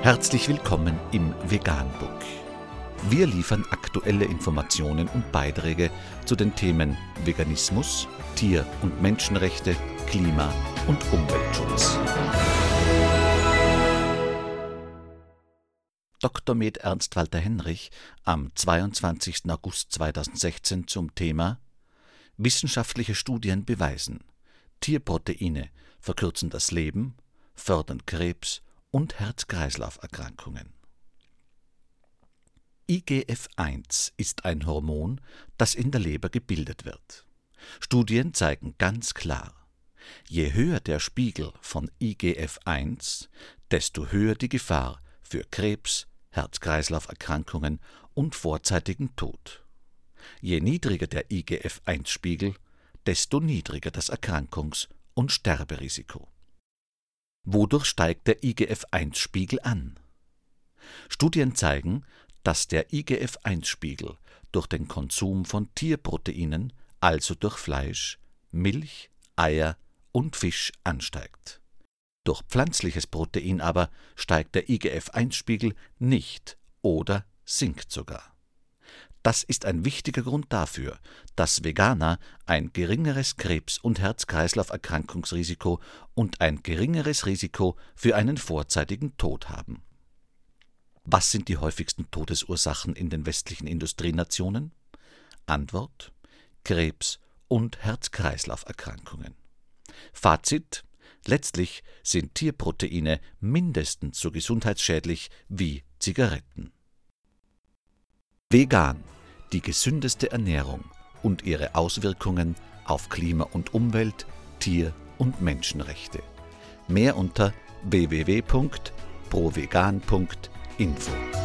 Herzlich willkommen im Veganbook. Wir liefern aktuelle Informationen und Beiträge zu den Themen Veganismus, Tier- und Menschenrechte, Klima- und Umweltschutz. Dr. med. Ernst Walter Henrich am 22. August 2016 zum Thema Wissenschaftliche Studien beweisen, Tierproteine verkürzen das Leben, fördern Krebs und Herz-Kreislauf-Erkrankungen. IGF-1 ist ein Hormon, das in der Leber gebildet wird. Studien zeigen ganz klar, je höher der Spiegel von IGF-1, desto höher die Gefahr für Krebs, Herz-Kreislauf-Erkrankungen und vorzeitigen Tod. Je niedriger der IGF-1-Spiegel, desto niedriger das Erkrankungs- und Sterberisiko. Wodurch steigt der IGF-1-Spiegel an? Studien zeigen, dass der IGF-1-Spiegel durch den Konsum von Tierproteinen, also durch Fleisch, Milch, Eier und Fisch ansteigt. Durch pflanzliches Protein aber steigt der IGF-1-Spiegel nicht oder sinkt sogar. Das ist ein wichtiger Grund dafür, dass Veganer ein geringeres Krebs- und Herz-Kreislauf-Erkrankungsrisiko und ein geringeres Risiko für einen vorzeitigen Tod haben. Was sind die häufigsten Todesursachen in den westlichen Industrienationen? Antwort: Krebs- und Herz-Kreislauf-Erkrankungen. Fazit: Letztlich sind Tierproteine mindestens so gesundheitsschädlich wie Zigaretten. Vegan, die gesündeste Ernährung und ihre Auswirkungen auf Klima und Umwelt, Tier- und Menschenrechte. Mehr unter www.provegan.info.